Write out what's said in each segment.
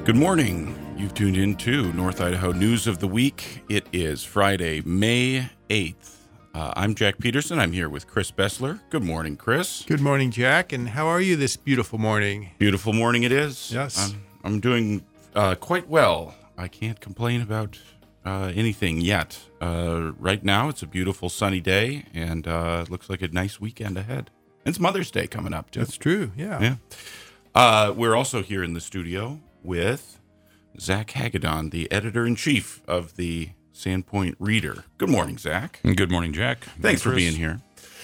Good morning. You've tuned in to North Idaho News of the Week. It is Friday, May 8th. I'm Jack Peterson. I'm here with Chris Bessler. Good morning, Chris. Good morning, Jack. And how are you this beautiful morning? Beautiful morning it is. Yes. I'm doing quite well. I can't complain about anything yet. Right now, it's a beautiful sunny day, and it looks like a nice weekend ahead. And it's Mother's Day coming up, too. That's true, yeah. We're also here in the studio with Zach Hagedorn, the editor-in-chief of the Sandpoint Reader. Good morning, Zach. Good morning, Jack. Thanks for being here.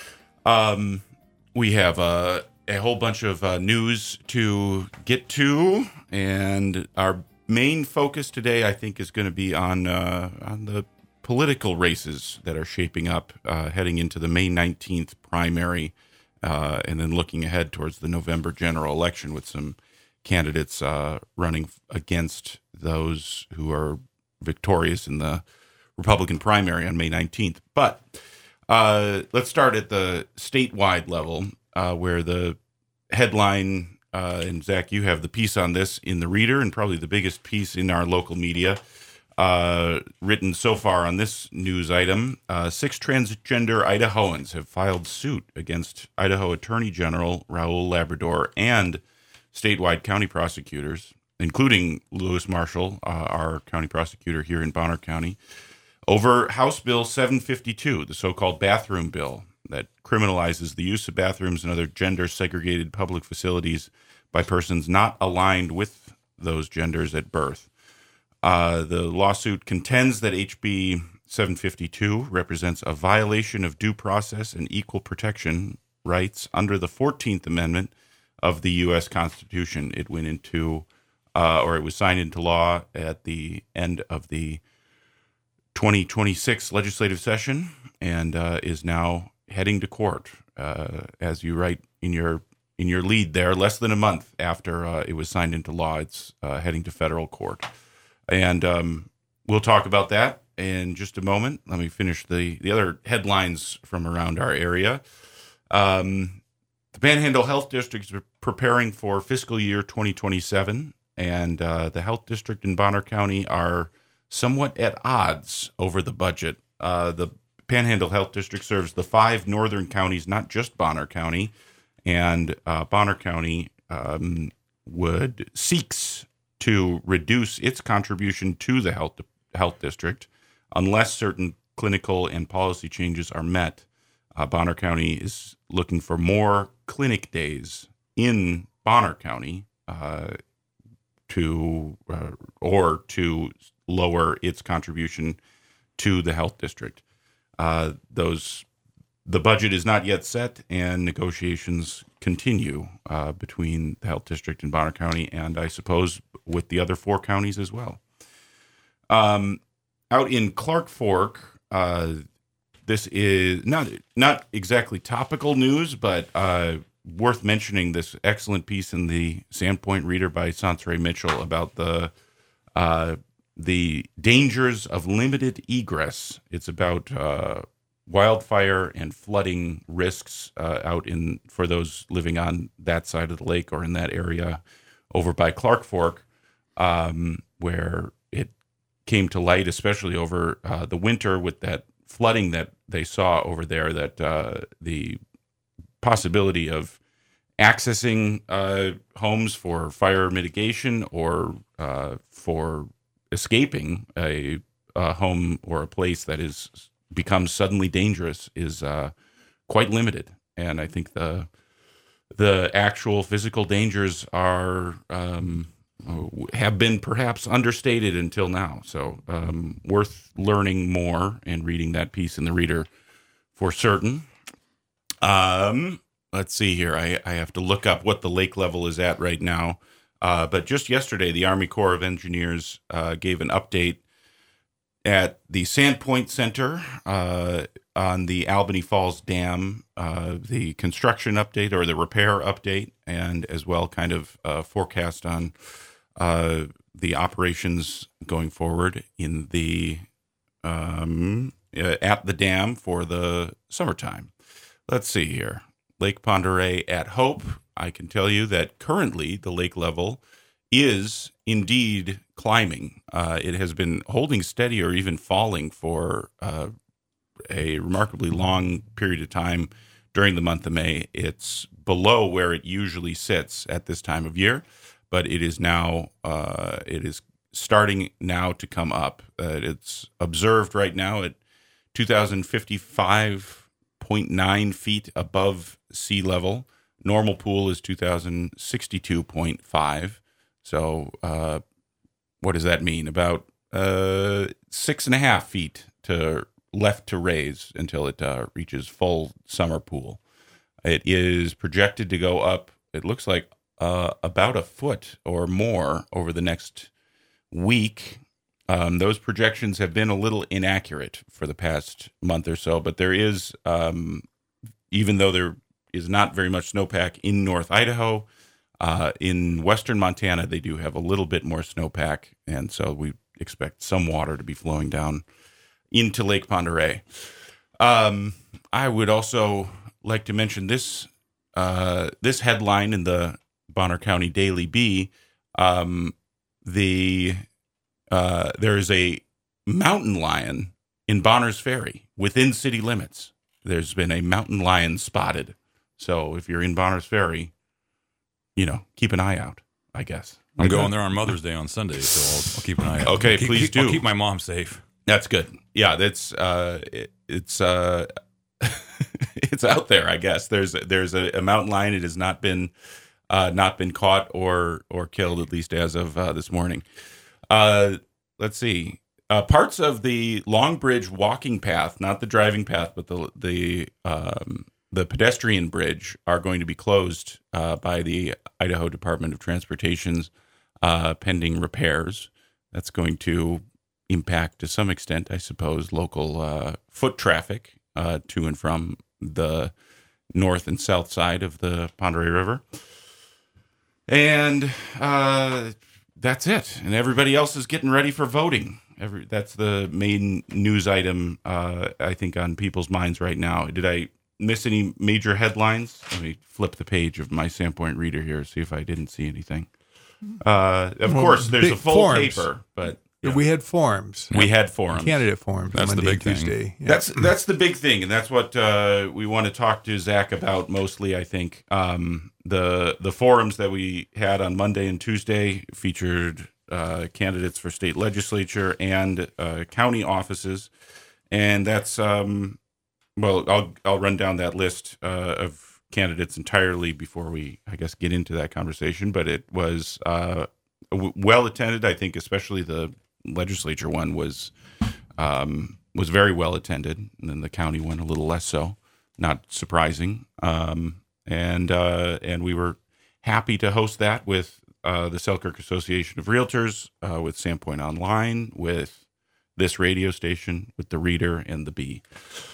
We have a whole bunch of news to get to, and our main focus today, I think, is going to be on the political races that are shaping up heading into the May 19th primary, and then looking ahead towards the November general election with some candidates running against those who are victorious in the Republican primary on May 19th. But let's start at the statewide level, where the headline, and Zach, you have the piece on this in the Reader, and probably the biggest piece in our local media written so far on this news item. 6 transgender Idahoans have filed suit against Idaho Attorney General Raul Labrador and statewide county prosecutors, including Lewis Marshall, our county prosecutor here in Bonner County, over House Bill 752, the so-called bathroom bill that criminalizes the use of bathrooms and other gender-segregated public facilities by persons not aligned with those genders at birth. The lawsuit contends that HB 752 represents a violation of due process and equal protection rights under the 14th Amendment of the U.S. Constitution. It went into, it was signed into law at the end of the 2026 legislative session, and is now heading to court. As you write in your lead there, less than a month after it was signed into law, it's heading to federal court. And we'll talk about that in just a moment. Let me finish the other headlines from around our area. The Panhandle Health District is preparing for fiscal year 2027, and the Health District in Bonner County are somewhat at odds over the budget. The Panhandle Health District serves the 5 northern counties, not just Bonner County, and Bonner County seeks to reduce its contribution to the health district unless certain clinical and policy changes are met. Bonner County is looking for more clinic days in Bonner County to lower its contribution to the health district. The budget is not yet set, and negotiations continue between the health district and Bonner County, and I suppose with the other 4 counties as well. Out in Clark Fork, this is not exactly topical news, but worth mentioning this excellent piece in the Sandpoint Reader by Sansray Mitchell about the dangers of limited egress. It's about wildfire and flooding risks for those living on that side of the lake or in that area over by Clark Fork, where it came to light, especially over the winter with that flooding that they saw over there, that the possibility of accessing homes for fire mitigation or for escaping a home or a place that becomes suddenly dangerous is quite limited. And I think the actual physical dangers have been perhaps understated until now. So worth learning more and reading that piece in the Reader for certain. Let's see here. I have to look up what the lake level is at right now. But just yesterday, the Army Corps of Engineers gave an update at the Sandpoint Center on the Albany Falls Dam, the construction update or the repair update, and as well kind of forecast on the operations going forward in the at the dam for the summertime. Let's see here. Lake Pend Oreille at Hope. I can tell you that currently the lake level is indeed climbing. It has been holding steady or even falling for a remarkably long period of time during the month of May. It's below where it usually sits at this time of year, but it is now it is starting now to come up. It's observed right now at 2,055.9 feet above sea level. Normal pool is 2,062.5. So what does that mean? About 6.5 feet to left to raise until it reaches full summer pool. It is projected to go up, it looks like, about a foot or more over the next week. Those projections have been a little inaccurate for the past month or so, but there is, even though there is not very much snowpack in North Idaho, in western Montana, they do have a little bit more snowpack, and so we expect some water to be flowing down into Lake Pend Oreille. I would also like to mention this this headline in the Bonner County Daily Bee. There is a mountain lion in Bonner's Ferry within city limits. There's been a mountain lion spotted. So if you're in Bonner's Ferry, keep an eye out, I guess. I'm going there on Mother's Day on Sunday, so I'll keep an eye out. Okay, please do. I'll keep my mom safe. That's good. Yeah, that's it's it's out there, I guess. There's a mountain lion. It has not been caught or killed, at least as of this morning. Let's see. Parts of the Long Bridge walking path, not the driving path, but the pedestrian bridge, are going to be closed by the Idaho Department of Transportation's pending repairs. That's going to impact, to some extent, I suppose, local foot traffic to and from the north and south side of the Pend Oreille River. And that's it. And everybody else is getting ready for voting. That's the main news item, I think, on people's minds right now. Did I miss any major headlines? Let me flip the page of my Sandpoint reader here, see if I didn't see anything. Of course, there's a full forums. paper, but we had forums. We had forums. Candidate forums. That's Monday the big and thing. Tuesday. Yeah. That's the big thing, and that's what we want to talk to Zach about mostly, I think. The forums that we had on Monday and Tuesday featured candidates for state legislature and county offices, and that's well, I'll run down that list of candidates entirely before we, I guess, get into that conversation. But it was well attended. I think especially the legislature one was very well attended, and then the county one a little less so. Not surprising. And we were happy to host that with the Selkirk Association of Realtors, with Sandpoint Online, with this radio station, with the Reader and the Bee.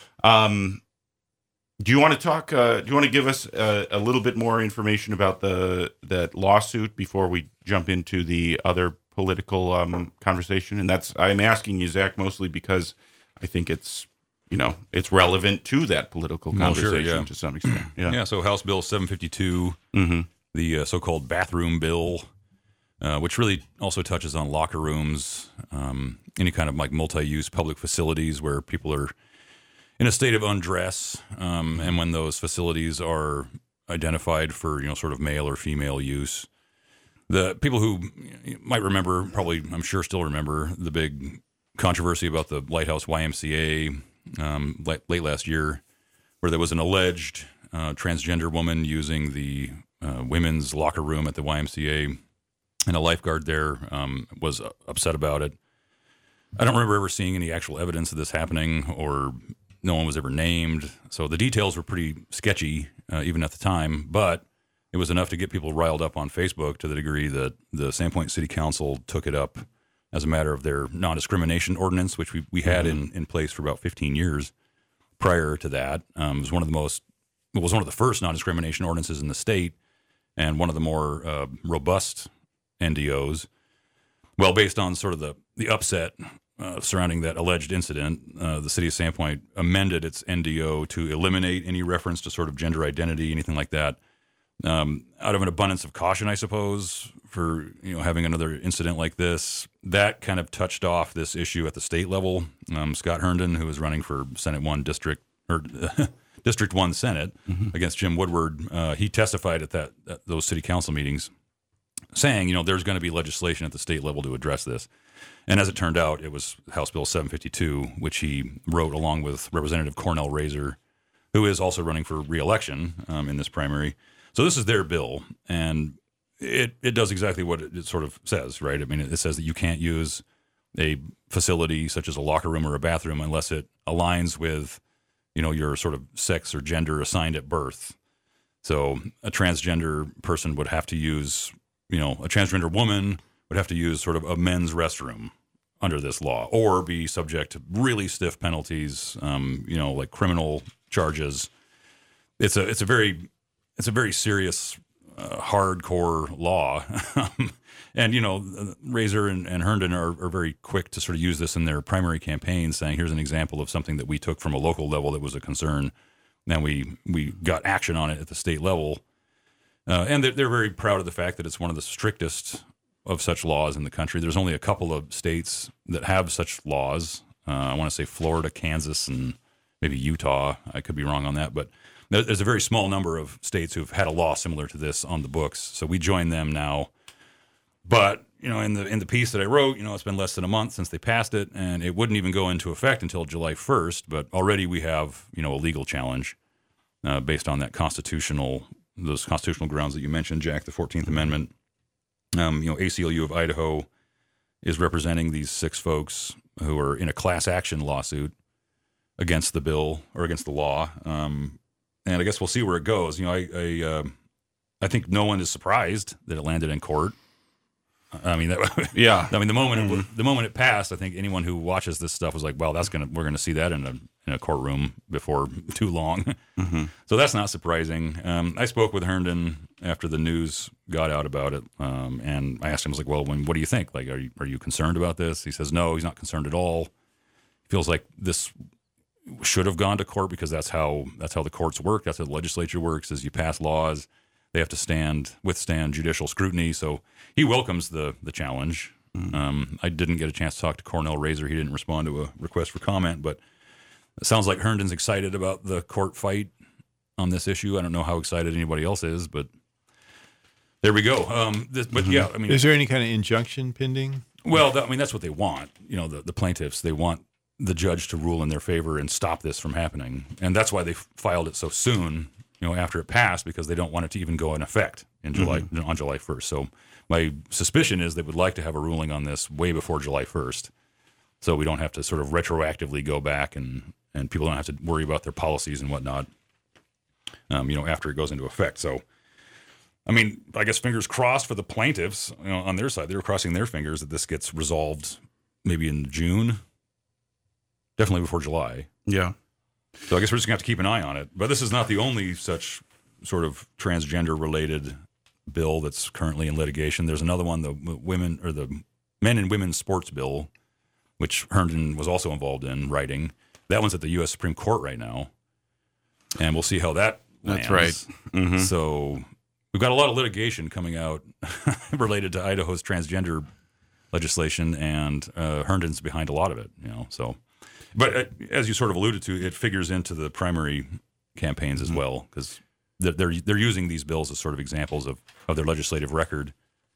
Do you want to talk? Do you want to give us a little bit more information about that lawsuit before we jump into the other political conversation? And I'm asking you, Zach, mostly because I think it's relevant to that political conversation to some extent. Yeah. So House Bill 752, the so-called bathroom bill, which really also touches on locker rooms, any kind of like multi-use public facilities where people are in a state of undress, and when those facilities are identified for sort of male or female use. The people who might remember, probably I'm sure still remember, the big controversy about the Lighthouse YMCA late last year, where there was an alleged transgender woman using the women's locker room at the YMCA, and a lifeguard there was upset about it. I don't remember ever seeing any actual evidence of this happening, or no one was ever named. So the details were pretty sketchy, even at the time, but it was enough to get people riled up on Facebook to the degree that the Sandpoint City Council took it up as a matter of their non-discrimination ordinance, which we had in place for about 15 years prior to that. It was one of the first non-discrimination ordinances in the state, and one of the more robust NDOs. Well, based on sort of the upset surrounding that alleged incident, the city of Sandpoint amended its NDO to eliminate any reference to sort of gender identity, anything like that. Out of an abundance of caution, I suppose, for having another incident like this. That kind of touched off this issue at the state level. Scott Herndon, who was running for Senate 1 District or District 1 Senate against Jim Woodward, he testified at those city council meetings, saying there's going to be legislation at the state level to address this. And as it turned out, it was House Bill 752, which he wrote along with Representative Cornell Razor, who is also running for re-election in this primary. So this is their bill, and it does exactly what it sort of says, right? I mean, it says that you can't use a facility such as a locker room or a bathroom unless it aligns with, your sort of sex or gender assigned at birth. So a transgender person would have to use, a transgender woman would have to use sort of a men's restroom under this law, or be subject to really stiff penalties, like criminal charges. It's a very serious, hardcore law. And, Razor and Herndon are very quick to sort of use this in their primary campaigns, saying, here's an example of something that we took from a local level that was a concern. Then we got action on it at the state level. And they're very proud of the fact that it's one of the strictest of such laws in the country. There's only a couple of states that have such laws. I want to say Florida, Kansas, and maybe Utah. I could be wrong on that, but there's a very small number of states who've had a law similar to this on the books. So we join them now. But in the piece that I wrote, it's been less than a month since they passed it, and it wouldn't even go into effect until July 1st. But already we have a legal challenge based on those constitutional grounds that you mentioned, Jack, the 14th Amendment. ACLU of Idaho is representing these 6 folks who are in a class action lawsuit against the bill or against the law. And I guess we'll see where it goes. I think no one is surprised that it landed in court. I mean, yeah. I mean, the moment it passed, I think anyone who watches this stuff was like, "Well, we're gonna see that in a courtroom before too long." So that's not surprising. I spoke with Herndon after the news got out about it, and I asked him, I was like, "Well, what do you think? Like, are you concerned about this?" He says, "No, he's not concerned at all. He feels like this should have gone to court because that's how the courts work. That's how the legislature works. Is you pass laws." They have to withstand judicial scrutiny. So he welcomes the challenge. I didn't get a chance to talk to Cornell Razor. He didn't respond to a request for comment, but it sounds like Herndon's excited about the court fight on this issue. I don't know how excited anybody else is, but there we go. Yeah, I mean, is there any kind of injunction pending? Well, that's what they want. The plaintiffs, they want the judge to rule in their favor and stop this from happening. And that's why they filed it so soon, after it passed, because they don't want it to even go in effect on July 1st. So my suspicion is they would like to have a ruling on this way before July 1st, so we don't have to sort of retroactively go back and people don't have to worry about their policies and whatnot, after it goes into effect. So, I mean, I guess fingers crossed for the plaintiffs, on their side. They were crossing their fingers that this gets resolved maybe in June, definitely before July. Yeah. So I guess we're just going to have to keep an eye on it. But this is not the only such sort of transgender-related bill that's currently in litigation. There's another one, the Men and Women's Sports Bill, which Herndon was also involved in writing. That one's at the U.S. Supreme Court right now, and we'll see how that lands. That's right. So we've got a lot of litigation coming out related to Idaho's transgender legislation, and Herndon's behind a lot of it. So. But as you sort of alluded to, it figures into the primary campaigns as well, because they're using these bills as sort of examples of their legislative record.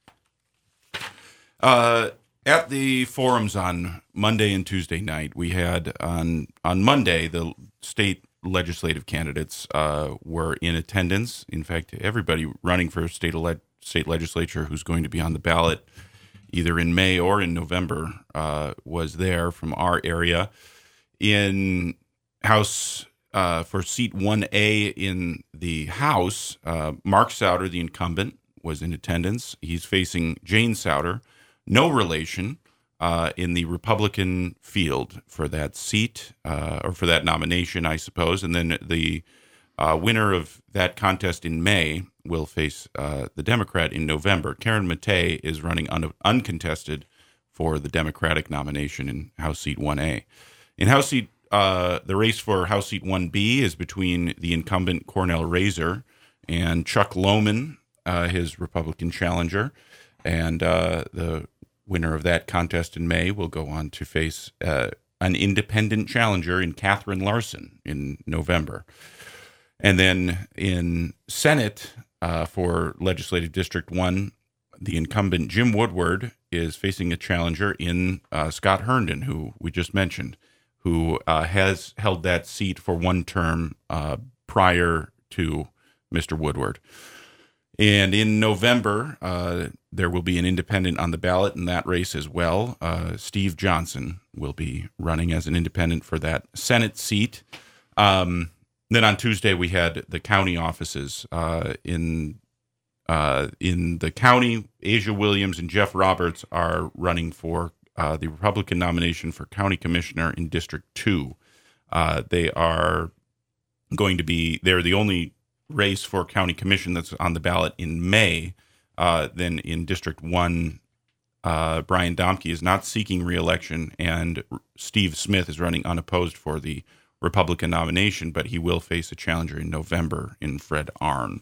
At the forums on Monday and Tuesday night, we had on Monday the state legislative candidates were in attendance. In fact, everybody running for state legislature who's going to be on the ballot either in May or in November was there from our area. In House for seat 1A in the House, Mark Souder, the incumbent, was in attendance. He's facing Jane Souder, no relation, in the Republican field for that seat, or for that nomination, I suppose. And then the winner of that contest in May will face the Democrat in November. Karen Matei is running uncontested for the Democratic nomination in House seat 1A. In House seat, the race for House seat 1B is between the incumbent Cornell Razor and Chuck Lohman, his Republican challenger. And the winner of that contest in May will go on to face an independent challenger in Catherine Larson in November. And then in Senate for Legislative District 1, the incumbent Jim Woodward is facing a challenger in Scott Herndon, who we just mentioned, who has held that seat for one term prior to Mr. Woodward. And in November, there will be an independent on the ballot in that race as well. Steve Johnson will be running as an independent for that Senate seat. Then on Tuesday, we had the county offices in the county. Asia Williams and Jeff Roberts are running for the Republican nomination for county commissioner in District 2. They're the only race for county commission that's on the ballot in May. Then in District 1, Brian Domke is not seeking re-election, and Steve Smith is running unopposed for the Republican nomination, but he will face a challenger in November in Fred Arnn.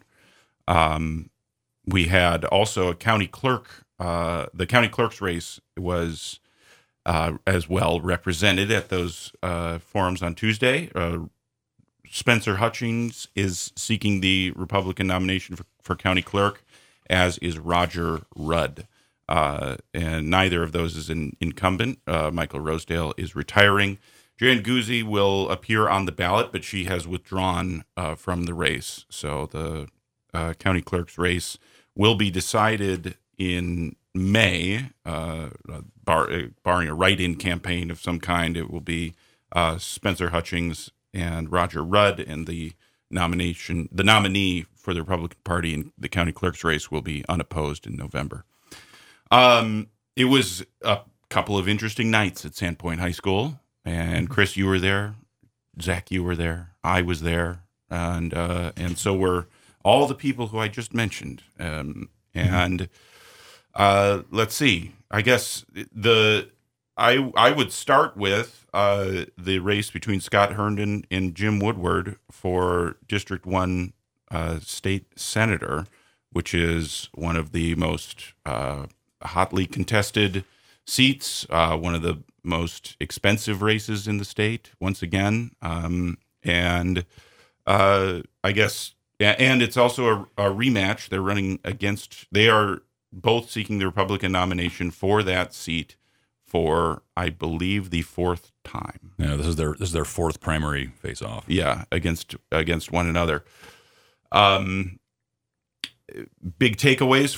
We had also a county clerk. The county clerk's race was as well represented at those forums on Tuesday. Spencer Hutchings is seeking the Republican nomination for county clerk, as is Roger Rudd. And neither of those is an incumbent. Michael Rosedale is retiring. Jan Guzzi will appear on the ballot, but she has withdrawn from the race. So the county clerk's race will be decided in May, barring a write-in campaign of some kind. It will be Spencer Hutchings and Roger Rudd, and the nominee for the Republican Party in the county clerk's race will be unopposed in November. It was a couple of interesting nights at Sandpoint High School, and Chris, you were there. Zach, you were there. I was there, and so were all the people who I just mentioned. Let's see. I guess I would start with the race between Scott Herndon and Jim Woodward for District 1 state senator, which is one of the most hotly contested seats, one of the most expensive races in the state, once again. I guess, and it's also a rematch. They are both seeking the Republican nomination for that seat for, I believe, the fourth time. Yeah, this is their fourth primary face-off. Yeah, against one another. Big takeaways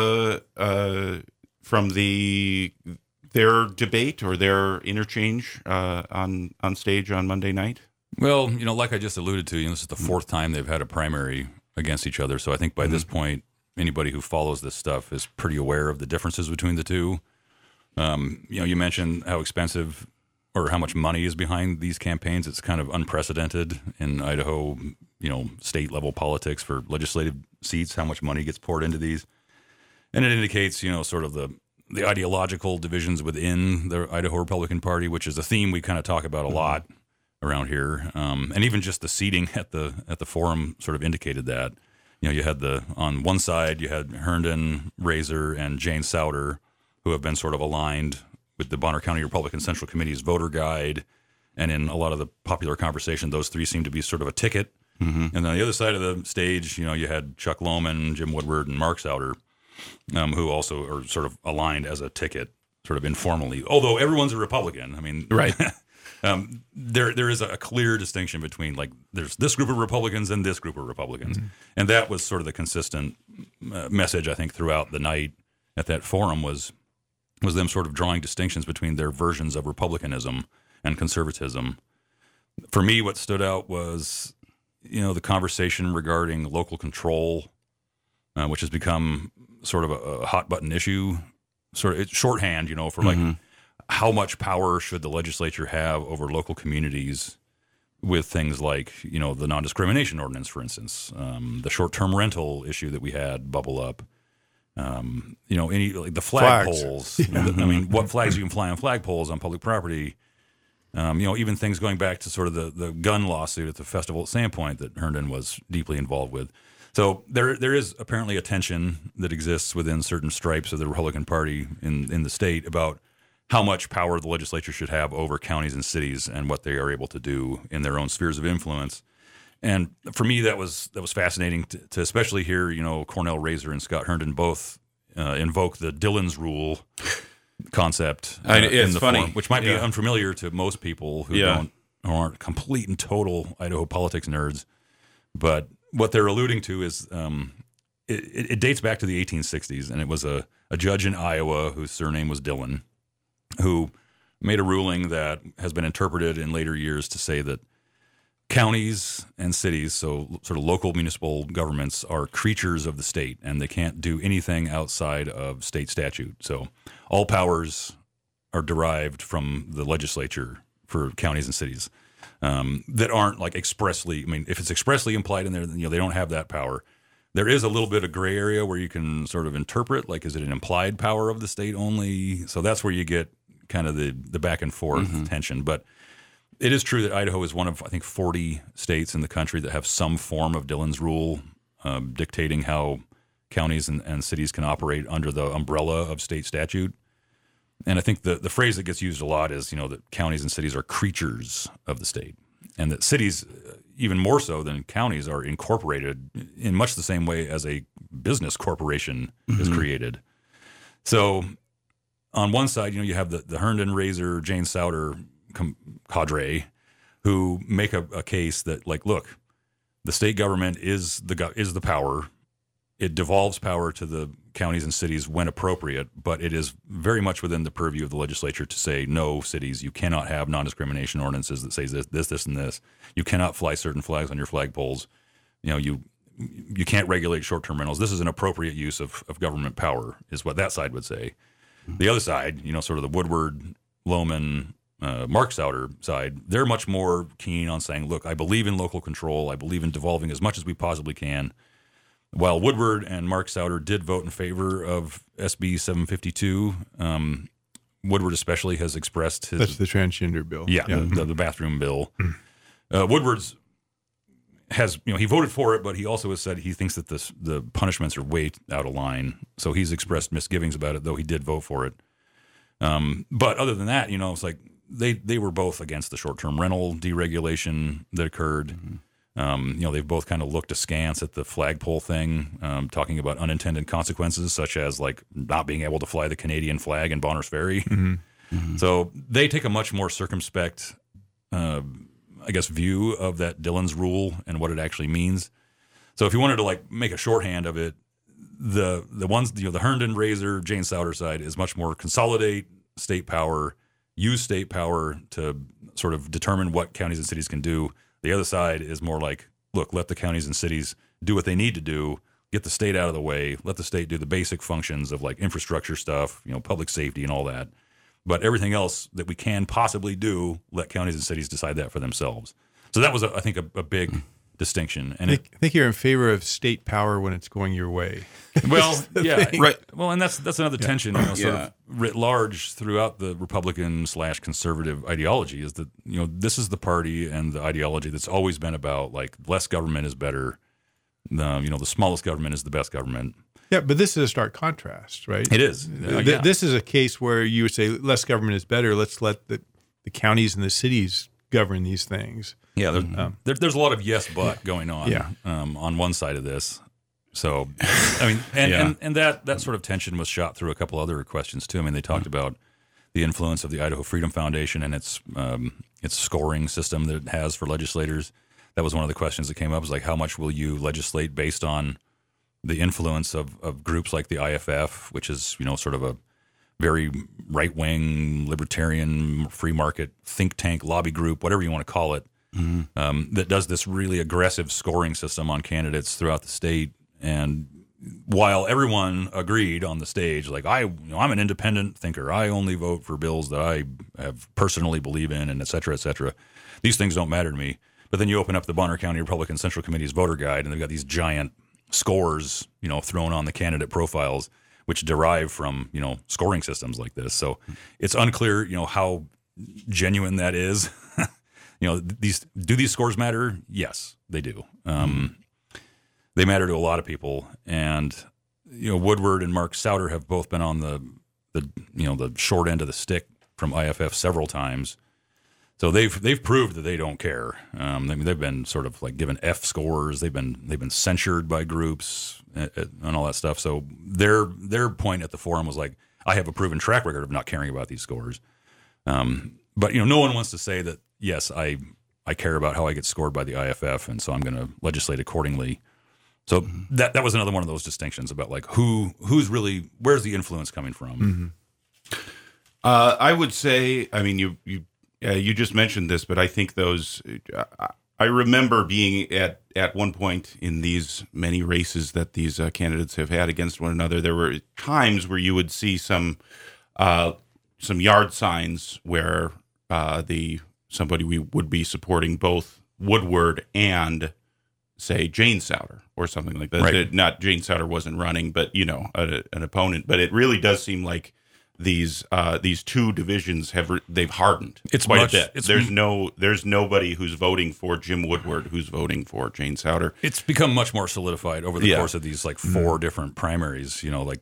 from their debate or their interchange on stage on Monday night. Well, like I just alluded to, this is the fourth time they've had a primary against each other. So I think by this point, anybody who follows this stuff is pretty aware of the differences between the two. You mentioned how expensive or how much money is behind these campaigns. It's kind of unprecedented in Idaho, state level politics for legislative seats, how much money gets poured into these. And it indicates, sort of the ideological divisions within the Idaho Republican Party, which is a theme we kind of talk about a lot around here. And even just the seating at the forum sort of indicated that. You had on one side, you had Herndon, Razor, and Jane Souter, who have been sort of aligned with the Bonner County Republican Central Committee's voter guide. And in a lot of the popular conversation, those three seem to be sort of a ticket. Mm-hmm. And on the other side of the stage, you had Chuck Lohman, Jim Woodward, and Mark Souter, who also are sort of aligned as a ticket, sort of informally. Although everyone's a Republican. I mean, right. There is a clear distinction between, there's this group of Republicans and this group of Republicans. Mm-hmm. And that was sort of the consistent message, I think, throughout the night at that forum was them sort of drawing distinctions between their versions of Republicanism and conservatism. For me, what stood out was, the conversation regarding local control, which has become sort of a hot button issue, sort of shorthand, for how much power should the legislature have over local communities with things like, the non-discrimination ordinance, for instance, the short-term rental issue that we had bubble up, the flagpoles. What flags you can fly on flagpoles on public property. Even things going back to sort of the gun lawsuit at the festival at Sandpoint that Herndon was deeply involved with. So there is apparently a tension that exists within certain stripes of the Republican Party in the state about how much power the legislature should have over counties and cities and what they are able to do in their own spheres of influence. And for me, that was fascinating to especially hear, Cornell Razor and Scott Herndon both invoke the Dillon's rule concept it's in the funny. form, which might be unfamiliar to most people who aren't complete and total Idaho politics nerds. But what they're alluding to is it dates back to the 1860s, and it was a judge in Iowa whose surname was Dillon, who made a ruling that has been interpreted in later years to say that counties and cities, so sort of local municipal governments, are creatures of the state, and they can't do anything outside of state statute. So all powers are derived from the legislature for counties and cities that aren't like expressly. I mean, if it's expressly implied in there, then they don't have that power. There is a little bit of gray area where you can sort of interpret, like, is it an implied power of the state only? So that's where you get kind of the back and forth tension. But it is true that Idaho is one of, I think, 40 states in the country that have some form of Dillon's rule dictating how counties and cities can operate under the umbrella of state statute. And I think the phrase that gets used a lot is, that counties and cities are creatures of the state, and that cities, even more so than counties, are incorporated in much the same way as a business corporation is created. So on one side, you have the Herndon, Razor, Jane Souter cadre who make a case that, like, look, the state government is the power. It devolves power to the counties and cities when appropriate, but it is very much within the purview of the legislature to say, no, cities, you cannot have non-discrimination ordinances that say this, and this. You cannot fly certain flags on your flagpoles. You can't regulate short-term rentals. This is an appropriate use of government power, is what that side would say. The other side, sort of the Woodward, Lohman, Mark Souter side, they're much more keen on saying, look, I believe in local control. I believe in devolving as much as we possibly can. While Woodward and Mark Souter did vote in favor of SB 752, Woodward especially has expressed his... That's the transgender bill. Yeah, the bathroom bill. Woodward's has, he voted for it, but he also has said he thinks that the punishments are way out of line. So he's expressed misgivings about it, though he did vote for it. But other than that, it's like they were both against the short-term rental deregulation that occurred. They've both kind of looked askance at the flagpole thing, talking about unintended consequences, such as like not being able to fly the Canadian flag in Bonners Ferry. So they take a much more circumspect, view of that Dillon's rule and what it actually means. So if you wanted to like make a shorthand of it, the ones, the Herndon, Razor, Jane Souter side is much more consolidate state power, use state power to sort of determine what counties and cities can do. The other side is more like, look, let the counties and cities do what they need to do, get the state out of the way, let the state do the basic functions of like infrastructure stuff, public safety and all that. But everything else that we can possibly do, let counties and cities decide that for themselves. So that was, I think, a big distinction. And I think you're in favor of state power when it's going your way. Well, yeah, thing. right. Well, and that's another tension, sort of writ large throughout the Republican/conservative ideology is that, this is the party and the ideology that's always been about like less government is better. The smallest government is the best government. Yeah, but this is a stark contrast, right? It is. This is a case where you would say less government is better. Let's let the counties and the cities govern these things. Yeah, there's a lot of yes but going on on one side of this. So, I mean, and that sort of tension was shot through a couple other questions too. I mean, they talked about the influence of the Idaho Freedom Foundation and its scoring system that it has for legislators. That was one of the questions that came up, was like, how much will you legislate based on the influence of groups like the IFF, which is, sort of a very right-wing, libertarian, free market think tank lobby group, whatever you want to call it, that does this really aggressive scoring system on candidates throughout the state. And while everyone agreed on the stage, like I'm an independent thinker, I only vote for bills that I have personally believe in, and et cetera, these things don't matter to me. But then you open up the Bonner County Republican Central Committee's voter guide, and they've got these giant scores, thrown on the candidate profiles, which derive from, scoring systems like this. So it's unclear, how genuine that is. Do these scores matter? Yes, they do. they matter to a lot of people. And Woodward and Mark Souder have both been on the short end of the stick from IFF several times. So they've proved that they don't care. They've been sort of like given F scores. They've been censured by groups and all that stuff. So their point at the forum was like, I have a proven track record of not caring about these scores. But no one wants to say that, yes, I care about how I get scored by the IFF, and so I'm going to legislate accordingly. So that was another one of those distinctions about like who's really, where's the influence coming from? I would say, I mean, you just mentioned this, but I think I remember being at one point in these many races that these candidates have had against one another. There were times where you would see some yard signs where somebody we would be supporting both Woodward and, say, Jane Souder or something like that. Right. Not Jane Souder wasn't running, but an opponent. But it really does seem like these two divisions they've hardened quite a bit. There's nobody who's voting for Jim Woodward who's voting for Jane Souder. It's become much more solidified over the course of these like four different primaries.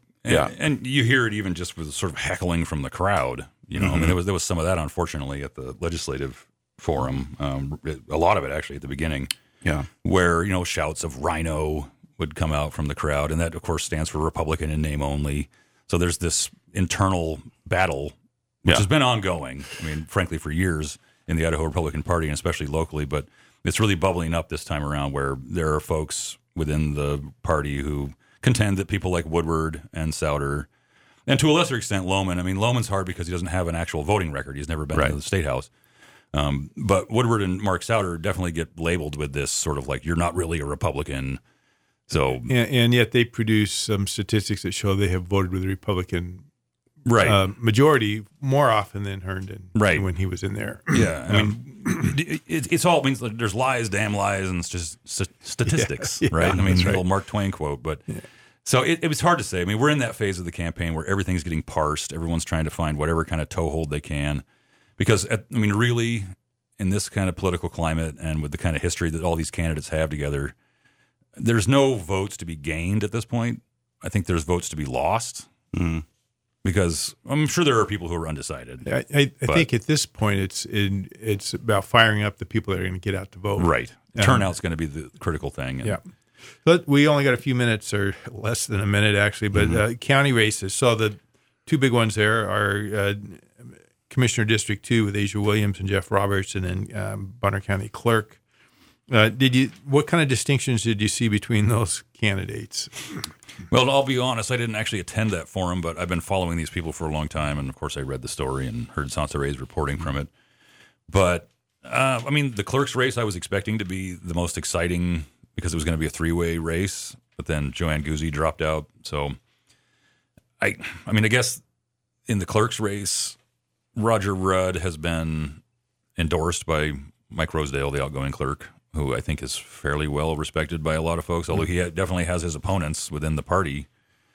And you hear it even just with sort of heckling from the crowd. I mean, there was some of that, unfortunately, at the legislative forum. A lot of it actually at the beginning. Yeah, where shouts of "Rhino" would come out from the crowd, and that of course stands for Republican in name only. So there's this internal battle, which has been ongoing. I mean, frankly, for years in the Idaho Republican Party, and especially locally. But it's really bubbling up this time around, where there are folks within the party who contend that people like Woodward and Souder, and to a lesser extent Lohman. I mean, Lohman's hard because he doesn't have an actual voting record. He's never been to the state house. But Woodward and Mark Souder definitely get labeled with this sort of like, you're not really a Republican. So and yet they produce some statistics that show they have voted with the Republican majority more often than Herndon when he was in there. Yeah, I mean, it's all means like there's lies, damn lies, and it's just statistics, right? I mean, the little Mark Twain quote. But so it was hard to say. I mean, we're in that phase of the campaign where everything's getting parsed. Everyone's trying to find whatever kind of toehold they can. Because, really, in this kind of political climate and with the kind of history that all these candidates have together, there's no votes to be gained at this point. I think there's votes to be lost because I'm sure there are people who are undecided. I think at this point it's about firing up the people that are going to get out to vote. Right. Turnout's going to be the critical thing. But we only got a few minutes or less than a minute, actually, but county races. So the two big ones there are Commissioner District 2 with Asia Williams and Jeff Roberts, and then Bonner County Clerk. What kind of distinctions did you see between those candidates? Well, I'll be honest, I didn't actually attend that forum, but I've been following these people for a long time, and of course I read the story and heard Sansare's reporting from it. But, the clerk's race I was expecting to be the most exciting because it was going to be a three-way race, but then Joanne Guzzi dropped out. So, I guess in the clerk's race, Roger Rudd has been endorsed by Mike Rosedale, the outgoing clerk, who I think is fairly well respected by a lot of folks, although he definitely has his opponents within the party.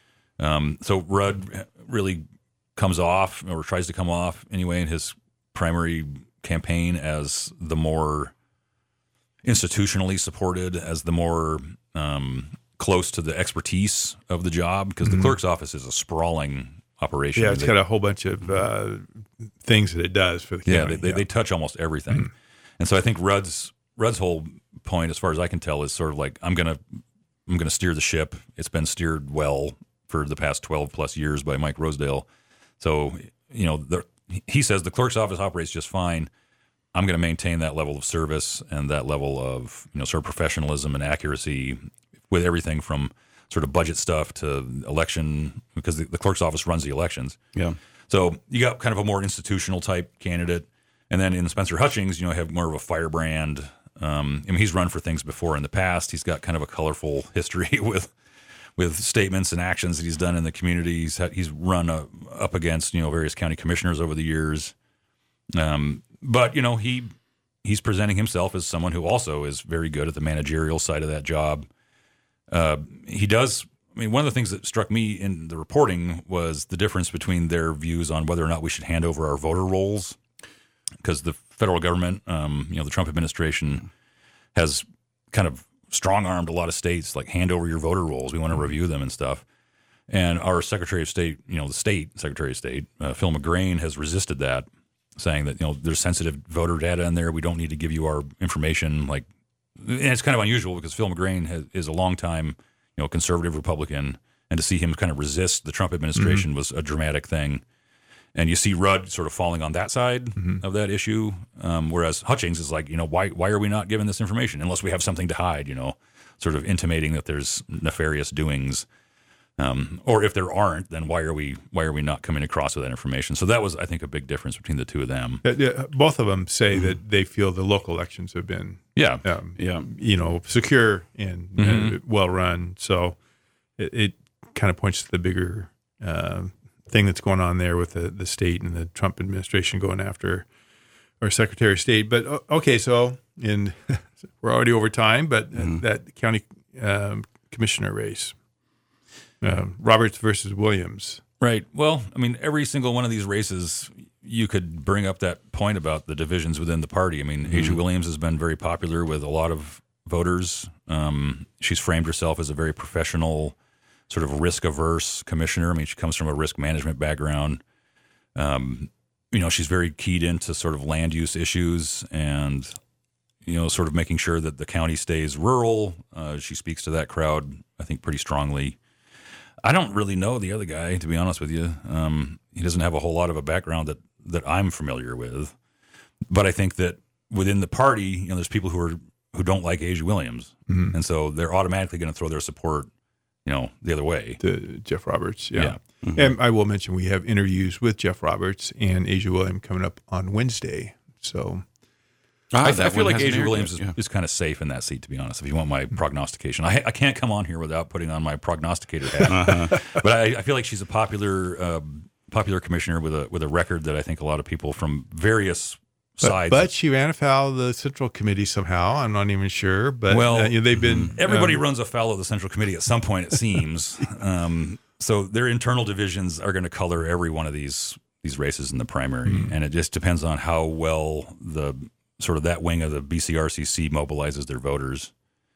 So Rudd really comes off, or tries to come off anyway, in his primary campaign as the more institutionally supported, as the more close to the expertise of the job, because the clerk's office is a sprawling operation. Yeah, it's got a whole bunch of things that it does for the county. They touch almost everything. And so I think Rudd's whole point, as far as I can tell, is sort of like, I'm gonna steer the ship. It's been steered well for the past 12 plus years by Mike Rosedale. So, he says the clerk's office operates just fine. I'm going to maintain that level of service and that level of, sort of professionalism and accuracy with everything from sort of budget stuff to election, because the clerk's office runs the elections. Yeah. So you got kind of a more institutional type candidate. And then in Spencer Hutchings, have more of a firebrand. He's run for things before in the past. He's got kind of a colorful history with statements and actions that he's done in the community. He's run up against, various county commissioners over the years. But he's presenting himself as someone who also is very good at the managerial side of that job. He does. One of the things that struck me in the reporting was the difference between their views on whether or not we should hand over our voter rolls, because the federal government, the Trump administration, has kind of strong-armed a lot of states, like hand over your voter rolls. We want to review them and stuff. And our Secretary of State, the state Secretary of State, Phil McGrain, has resisted that, saying that, there's sensitive voter data in there. We don't need to give you our information. And it's kind of unusual because Phil McGrain is a longtime, conservative Republican, and to see him kind of resist the Trump administration was a dramatic thing. And you see Rudd sort of falling on that side of that issue, whereas Hutchings is like, why are we not given this information unless we have something to hide? Sort of intimating that there's nefarious doings. Or if there aren't, then why are we not coming across with that information? So that was, I think, a big difference between the two of them. Both of them say that they feel the local elections have been, secure and well run. So it kind of points to the bigger thing that's going on there with the state and the Trump administration going after our Secretary of State. But okay, so we're already over time, but that county commissioner race. Roberts versus Williams. Right. Well, I mean, every single one of these races, you could bring up that point about the divisions within the party. I mean, Asia Williams has been very popular with a lot of voters. She's framed herself as a very professional, sort of risk-averse commissioner. I mean, she comes from a risk management background. She's very keyed into sort of land use issues and, sort of making sure that the county stays rural. She speaks to that crowd, I think, pretty strongly. I don't really know the other guy, to be honest with you. He doesn't have a whole lot of a background that I'm familiar with. But I think that within the party, there's people who don't like Asia Williams, and so they're automatically going to throw their support, the other way to Jeff Roberts. Yeah. And I will mention we have interviews with Jeff Roberts and Asia Williams coming up on Wednesday. So. I feel like Asia Williams is kind of safe in that seat, to be honest, if you want my prognostication. I can't come on here without putting on my prognosticator hat. But I feel like she's a popular commissioner with a record that I think a lot of people from various sides. But she ran afoul of the Central Committee somehow. I'm not even sure. But they've been. Everybody runs afoul of the Central Committee at some point, it seems. So their internal divisions are going to color every one of these races in the primary. And it just depends on how well the sort of that wing of the BCRCC mobilizes their voters,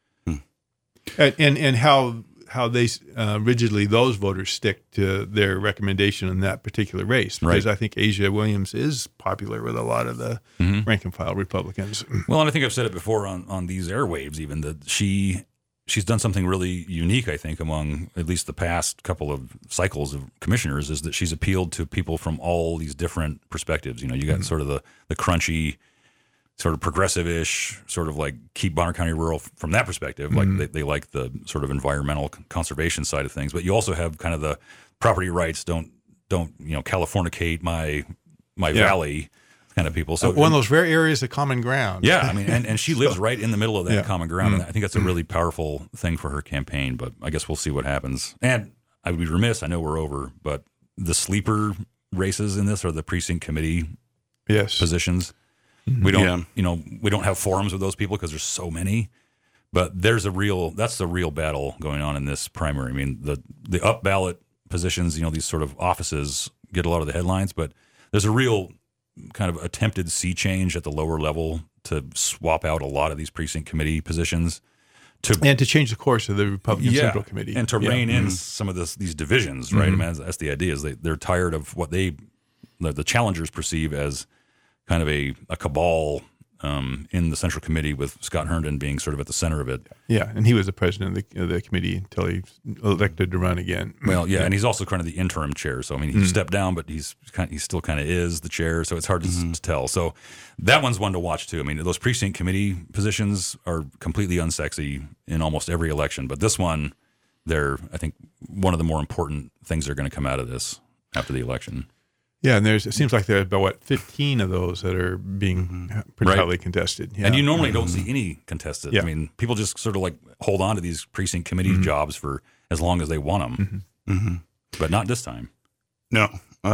and how they rigidly those voters stick to their recommendation in that particular race. Because I think Asia Williams is popular with a lot of the rank and file Republicans. Well, and I think I've said it before on these airwaves, even that she's done something really unique. I think among at least the past couple of cycles of commissioners is that she's appealed to people from all these different perspectives. You got sort of the crunchy, sort of progressive-ish, sort of like keep Bonner County rural from that perspective. Like they like the sort of environmental conservation side of things. But you also have kind of the property rights, don't Californicate my valley kind of people. So one of those rare areas of common ground. Yeah, I mean, and she lives right in the middle of that common ground. And I think that's a really powerful thing for her campaign. But I guess we'll see what happens. And I would be remiss, I know we're over, but the sleeper races in this are the precinct committee positions. We don't, we don't have forums with those people because there's so many, but that's the real battle going on in this primary. I mean, the up ballot positions, these sort of offices get a lot of the headlines, but there's a real kind of attempted sea change at the lower level to swap out a lot of these precinct committee positions and to change the course of the Republican Central Committee and to rein in some of these divisions, right? I mean, that's the idea is they're tired of what the challengers perceive as kind of a cabal in the Central Committee with Scott Herndon being sort of at the center of it. Yeah, and he was the president of the committee until he elected to run again. Well, and he's also kind of the interim chair. So, I mean, he stepped down, but he still kind of is the chair, so it's hard to tell. So that one's one to watch, too. I mean, those precinct committee positions are completely unsexy in almost every election. But this one, they're, I think, one of the more important things that are going to come out of this after the election. Yeah, and it seems like there's about 15 of those that are being pretty highly contested. Yeah. And you normally don't see any contested. Yeah. I mean, people just sort of like hold on to these precinct committee jobs for as long as they want them, but not this time. No.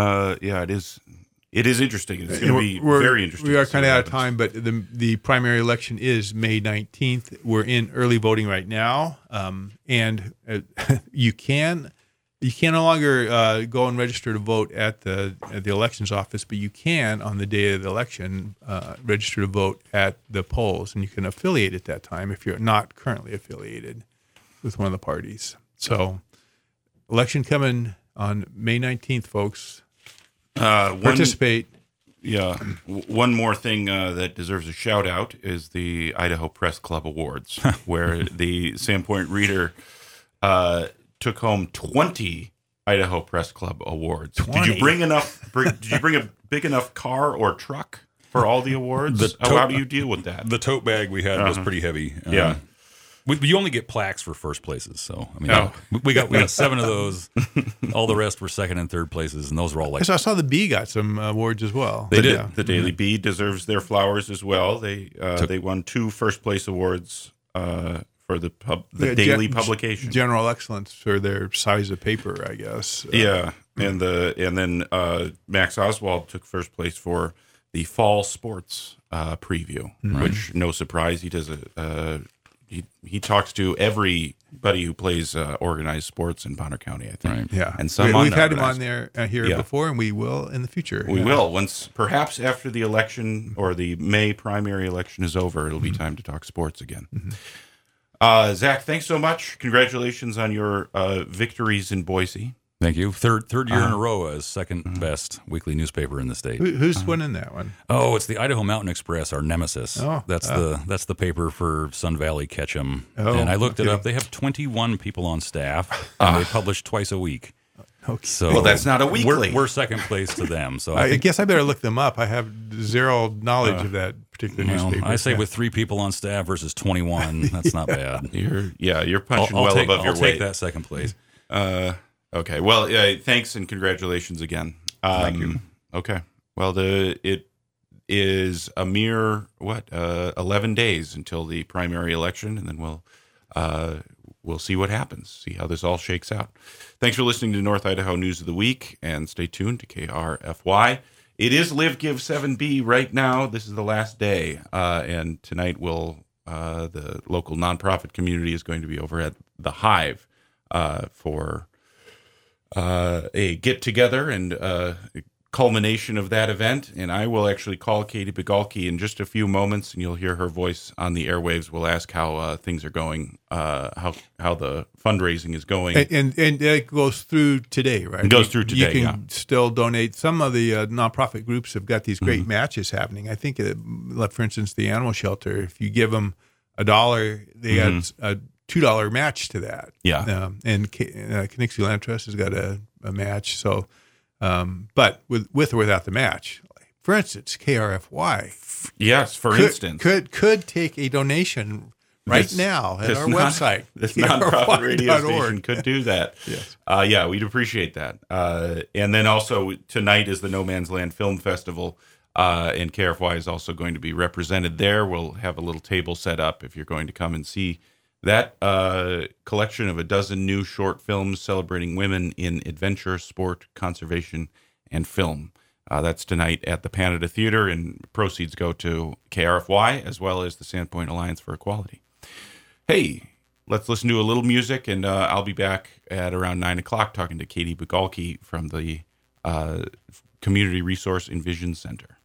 It is. It is interesting. It's going to be very interesting. We are kind of out of time, but the primary election is May 19th. We're in early voting right now, and you can You can no longer go and register to vote at the elections office, but you can, on the day of the election, register to vote at the polls, and you can affiliate at that time if you're not currently affiliated with one of the parties. So, election coming on May 19th, folks. Participate. One more thing that deserves a shout out is the Idaho Press Club Awards, where the Sandpoint Reader took home 20 Idaho Press Club Awards. 20? Did you bring a big enough car or truck for all the awards? How do you deal with that? The tote bag we had was pretty heavy. Yeah. You only get plaques for first places, so I mean, we got 7 of those. All the rest were second and third places, and those were all like. So I saw the Bee got some awards as well. They did. Yeah. The Daily Bee deserves their flowers as well. They won 2 first place awards for the daily publication. General excellence for their size of paper, I guess. And then Max Oswald took first place for the fall sports preview, which no surprise, he does he talks to everybody who plays organized sports in Bonner County, I think. Right. Yeah, and some we've had him on there here before, and we will in the future. We will once, perhaps after the election or the May primary election is over. It'll be time to talk sports again. Zach, thanks so much. Congratulations on your victories in Boise. Thank you. Third year in a row as second best weekly newspaper in the state. Who's winning that one? Oh, it's the Idaho Mountain Express, our nemesis. Oh, that's the paper for Sun Valley Ketchum. And I looked it up. They have 21 people on staff, and they publish twice a week. Okay. So that's not a weekly. We're second place to them. So I guess I better look them up. I have zero knowledge of that particular newspaper. I say with 3 people on staff versus 21, that's not bad. You're punching above your weight. I'll take that second place. Okay. Well, thanks and congratulations again. Thank you. Okay. Well, it is a mere 11 days until the primary election, and then we'll see what happens. See how this all shakes out. Thanks for listening to North Idaho News of the Week, and stay tuned to KRFY. It is Live Give 7B right now. This is the last day, and tonight the local nonprofit community is going to be over at the Hive for a get-together and culmination of that event. And I will actually call Katie Bigalki in just a few moments, and you'll hear her voice on the airwaves. We'll ask how things are going, how the fundraising is going. And it goes through today, right? It goes through today, You can still donate. Some of the nonprofit groups have got these great matches happening. I think, for instance, the animal shelter, if you give them $1, they got a $2 match to that. Yeah. And Connexie Land Trust has got a match. So, but with or without the match, for instance, KRFY. Yes, for instance. Could take a donation right now at our website. This nonprofit radio station could do that. Yes. We'd appreciate that. And then also tonight is the No Man's Land Film Festival. And KRFY is also going to be represented there. We'll have a little table set up if you're going to come and see that collection of a dozen new short films celebrating women in adventure, sport, conservation, and film. That's tonight at the Panada Theater, and proceeds go to KRFY as well as the Sandpoint Alliance for Equality. Hey, let's listen to a little music, and I'll be back at around 9 o'clock talking to Katie Bigalki from the Community Resource and Vision Center.